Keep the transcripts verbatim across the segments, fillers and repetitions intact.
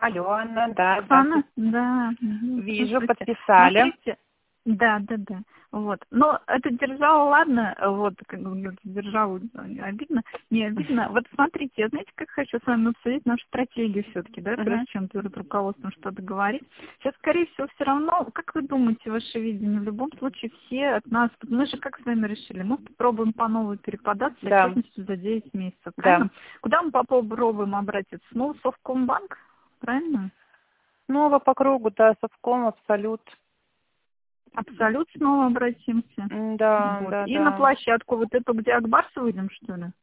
Алло, Анна, да, Оксана? здравствуйте. Да. Мгм. Вижу, Здравствуйте. подписали. Смотрите. Да, да, да. Вот. Но это держава, ладно, вот, как бы державу э, обидно, не обидно. Вот смотрите, я знаете, как хочу с вами обсудить нашу стратегию все-таки, да, прежде Мгм. чем перед руководством что-то говорить. Сейчас, скорее всего, все равно, как вы думаете, ваше видение, в любом случае все от нас, мы же как с вами решили, мы попробуем по новой переподаться с Да, отчетностью за девять месяцев, да. правильно? Куда мы попробуем обратиться? Снова в Совкомбанк, правильно? Снова по кругу, да, Совком, Абсолют. Абсолют снова обратимся. М, Да, Вот. да, И на да. площадку вот эту, где Акбарс выйдем, что ли?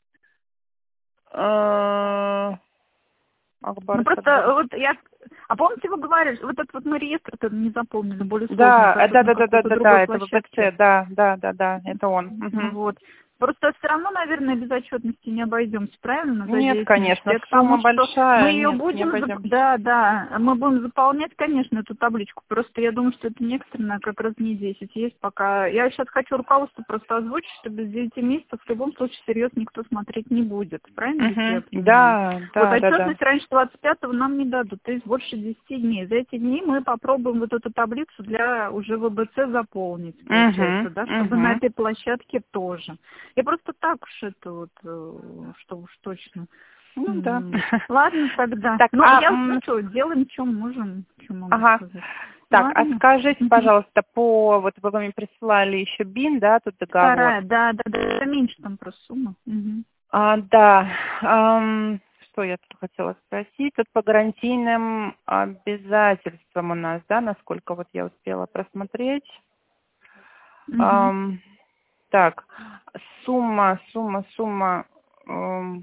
Э, Ну Акбарс, просто Акбарс. э, вот я... А помните, вы говорили, вот этот вот мы реестр-то не запомнили, более сложный, Да, э, да, кажется, на да, да, да, какой-то да, другой да, это площадке. ВБЦ, да, да, да, да, это он. Мгм. Вот. Просто все равно, наверное, без отчетности не обойдемся, правильно, за Нет, девять месяцев. конечно, Я к тому, сумма что мы большая, ее нет, не будем, зап- обойдемся. да, да, мы будем заполнять, конечно, эту табличку. Просто я думаю, что это не экстренно, как раз не десять есть пока. Я сейчас хочу руководство просто озвучить, что без девяти месяцев в любом случае серьезно никто смотреть не будет. Правильно, если я Мгм. понимаю? Да, Вот да, да, да. отчетность раньше двадцать пятого нам не дадут, то есть больше десяти дней. За эти дни мы попробуем вот эту таблицу для уже ВБЦ заполнить, Угу, получается, да, чтобы на угу. этой площадке тоже. Я просто так уж это вот, э, что уж точно. Ну да. М, Ладно тогда. Так, Ну, а я, ну м, что, делаем, что можем, что могу ага. сказать. Так, а Ладно. скажите, Мгм. пожалуйста, по вот вы мне присылали еще БИН, да, тут договор. Вторая, да, да, да, это меньше там просто сумма. Мгм. А, да. ам, что я тут хотела спросить? Тут по гарантийным обязательствам у нас, да, насколько вот я успела просмотреть. Мгм. Ам, так, сумма, сумма, сумма. ам,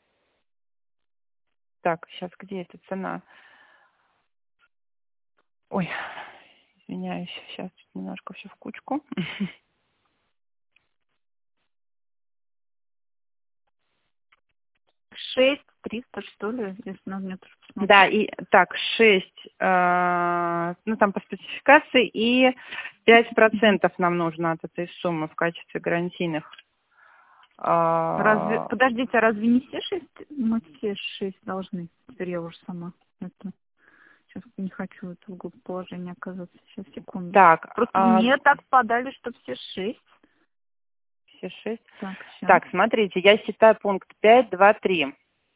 так, сейчас где эта цена? Ой, извиняюсь, сейчас немножко все в кучку. Шесть, триста, что ли, если надо мне тоже Да, посмотреть. и так, шесть, э, ну там по спецификации, и пять Мгм. процентов нам нужно от этой суммы в качестве гарантийных. Разве, А, подождите, а разве не все шесть? Мы все шесть должны. Теперь я уже сама. Это, сейчас не хочу это в глупом положении оказаться. Сейчас, секунду. так, Просто а, мне так подали, что все шесть. все шесть. Так, сейчас. Так, смотрите, я считаю пункт пять, два, три.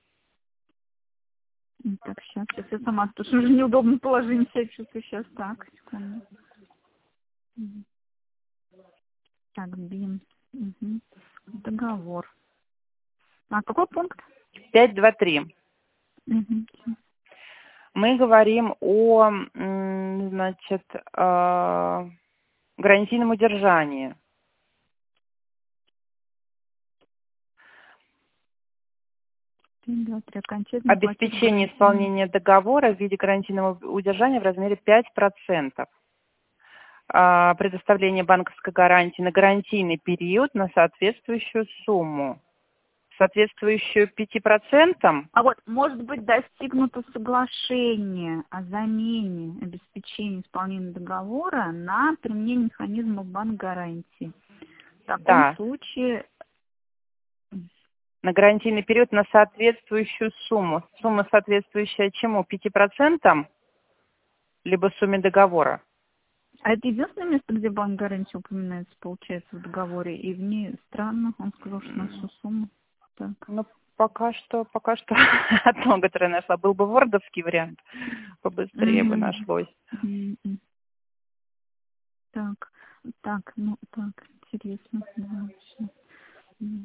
Так, сейчас, сейчас я сама, потому что уже неудобно положение себя чувствую. Сейчас, так, секунду. Мгм. Так, БИН. Мгм. Договор. А какой пункт? пять, два, три. Мгм. Мы говорим о, м, значит, э, гарантийном удержании. Один, два, три. Окончательный платеж Обеспечение гарантийный. исполнения договора в виде гарантийного удержания в размере пять процентов. А, предоставление банковской гарантии на гарантийный период на соответствующую сумму, соответствующую пяти процентам. А вот, может быть, достигнуто соглашение о замене обеспечения исполнения договора на применение механизма банк-гарантии. В таком Да, случае, на гарантийный период на соответствующую сумму. Сумма соответствующая чему? Пяти процентам, либо сумме договора. а это единственное место, где банк-гарантия упоминается, получается, в договоре, и в ней странно, он сказал, что на всю М, сумму. Так. Ну, пока что, пока что одно, которое нашла. Был бы вордовский вариант, побыстрее бы Мгм. нашлось. Мгм. Так, так, ну, так, интересно. Да, всё. М.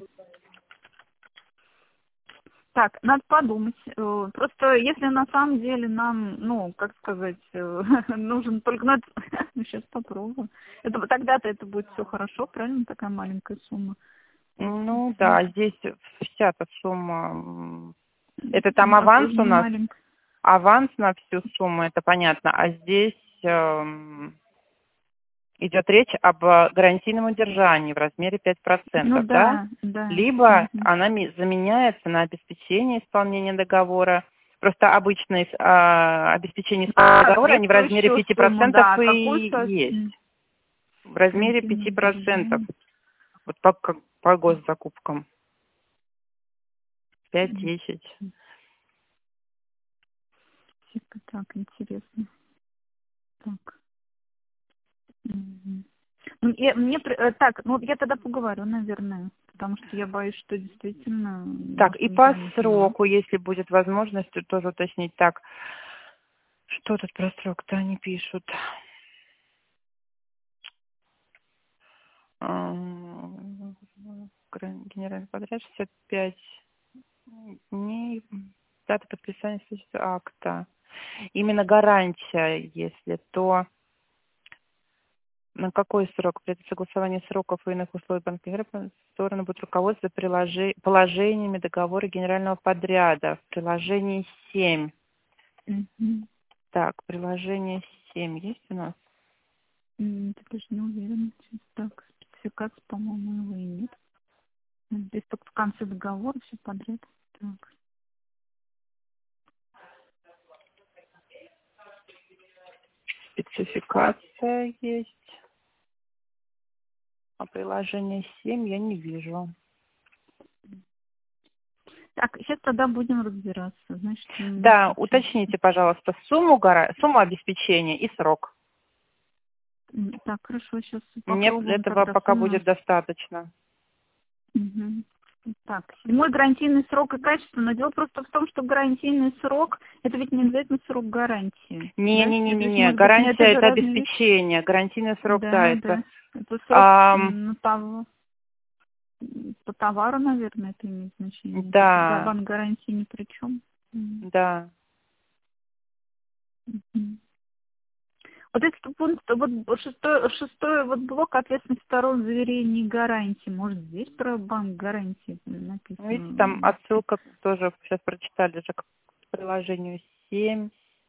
Так, надо подумать. Э, Просто если на самом деле нам, ну, как сказать, э, нужен только надо... Ну, сейчас попробую. Это, вот тогда-то это будет все хорошо, правильно? Такая маленькая сумма. Просто, Ну м, да, здесь вся эта сумма. м, Это там ну, а аванс тоже у не нас, маленькая. аванс на всю сумму, это понятно. А здесь эм, идет речь об э, гарантийном удержании в размере пять Ну процентов, да? да, да. Либо Мгм. она ми- заменяется на обеспечение исполнения договора. Просто обычное а, обеспечение исполнения А договора, они в размере соответствующую пяти сумму, процентов да. Какую и со... есть. м, В размере гарантийное пяти процентов. удержание? Вот по, как- по госзакупкам. пять-десять. Ипотека, так, интересно. Так. Мгм. Ну, я- мне, при- э, так, ну я тогда поговорю, наверное, потому что я боюсь, что действительно, Так, может, и не по пойму. сроку, если будет возможность, то тоже уточнить. Так, что тут про срок-то они пишут? Ам, Генеральный подряд шестьдесят пять дней. Дата подписания следующего акта. Именно гарантия, если то на какой срок? При согласовании сроков и иных условий банковской группы стороны будут руководствоваться приложи- положениями договора генерального подряда. В приложении семь. Мгм. Так, приложение семь есть у нас? М, Ты даже не уверена. Сейчас так, спецификация, по-моему, его и нет. М, Здесь только в конце договора все подряд. Так. Спецификация есть. А приложение семь я не вижу. Так, сейчас тогда будем разбираться. Значит, мы Да, сейчас... уточните, пожалуйста, сумму, гора... сумму обеспечения и срок. М, Так, хорошо, сейчас Мне попробуем этого тогда пока сумму. будет достаточно. Мгм. Так, седьмой гарантийный срок и качество. Но дело просто в том, что гарантийный срок, это ведь не обязательно срок гарантии. Да? Это ведь Не-не-не-не, может быть, не это гарантия же это разные вещи. обеспечение, гарантийный срок, да, Да, это... да. Это срок ам, м, ну, того, м, по товару, наверное, это имеет значение. Тут га- да, банк гарантии ни при чем. да. Вот этот пункт, вот шестой, шестой вот блок ответственность сторон заверений и гарантий. Может, здесь про банк гарантии Видите, там написано? отсылка тоже, сейчас прочитали же, к приложению семь.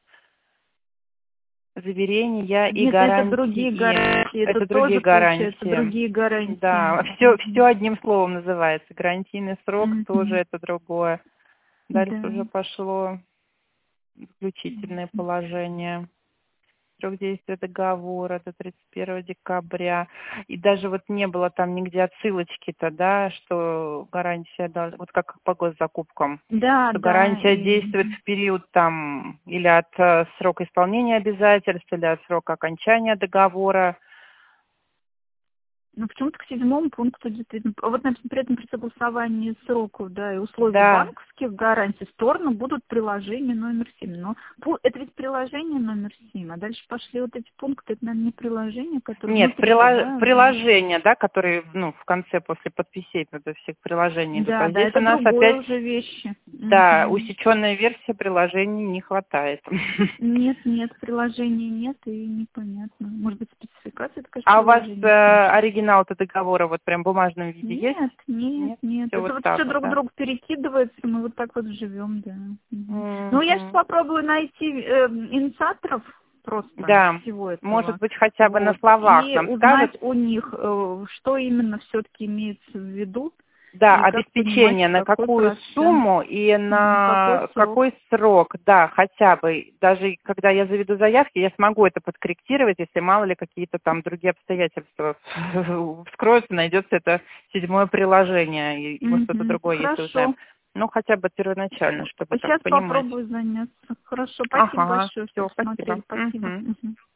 Заверения и Нет, это другие гарантии. гарантии. Это Это другие тоже, получается, гарантии. другие гарантии. Да, все, все одним словом называется. Гарантийный срок тоже Мгм. это другое. Дальше Да. уже пошло заключительное положение. Срок действия договора, это тридцать первого декабря. И даже вот не было там нигде отсылочки-то, да, что гарантия, должна- вот как по госзакупкам, Да, что да. гарантия И... действует в период там или от э, срока исполнения обязательств, или от срока окончания договора. Ну, почему-то к седьмому пункту действительно. А вот, например, при этом при согласовании сроков, да, и условий Да, банковских гарантий стороны будут приложение номер семь. Но пу- это ведь приложение номер семь, а дальше пошли вот эти пункты, это, наверное, не приложение, которое нет, внутри, прила- да? приложения, да, которые, ну, в конце после подписей это всех приложений идут. Да, А да, здесь у это нас другое опять, уже вещи. да, Мгм. усеченная версия приложений не хватает. Нет, нет, приложения нет, и непонятно. Может быть, спецификация, это, конечно, А у вас э, приложение значит. оригинал-то договора вот прям в бумажном виде есть? Нет, нет, Нет? нет. Все Это вот вот так все вот, друг к да? другу перекидывается, мы вот так вот живем, да. Мгм. Ну, я сейчас Мгм. попробую найти э, инициаторов просто Да, всего может этого. быть, хотя бы на Вот. словах И нам скажут. узнать у них, э, что именно все-таки имеется в виду, Да, и как понимать, обеспечение в на какой какую процент, сумму и на какой на срок. какой срок, да, хотя бы. Даже когда я заведу заявки, я смогу это подкорректировать, если мало ли какие-то там другие обстоятельства вскроются, найдется это седьмое приложение и- или что-то Мгм. другое, если Хорошо. узнаем. Ну, хотя бы первоначально, чтобы так Сейчас понимать. попробую заняться. Хорошо, спасибо Ага, большое, что все, посмотрели. спасибо. Спасибо. Мгм. Мгм.